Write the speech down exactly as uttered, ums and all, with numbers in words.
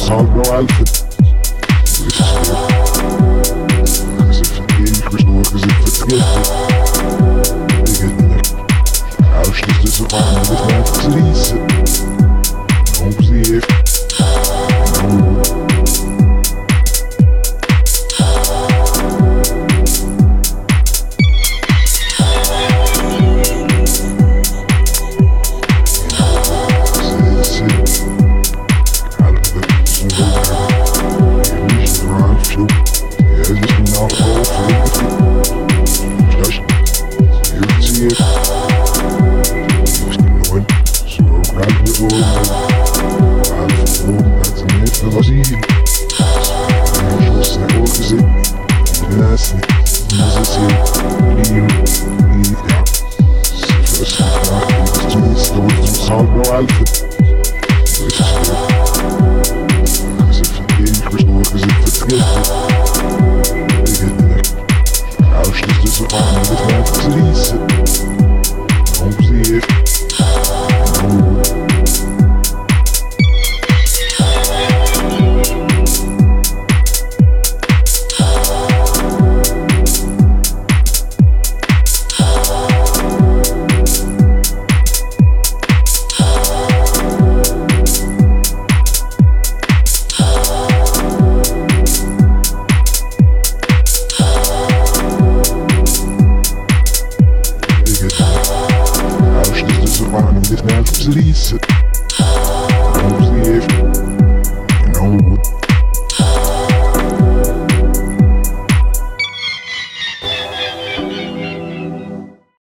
Sound no alpha. Cause if you gave crystal, cause if it's gifted, they get the ausschließlich so warm, das man fließt. Don't see it. Sound no alpha. Cause if you gave crystal, cause if it's gifted, they get the ausschließlich so warm, das man fließt. Don't see it. This man from Lisa.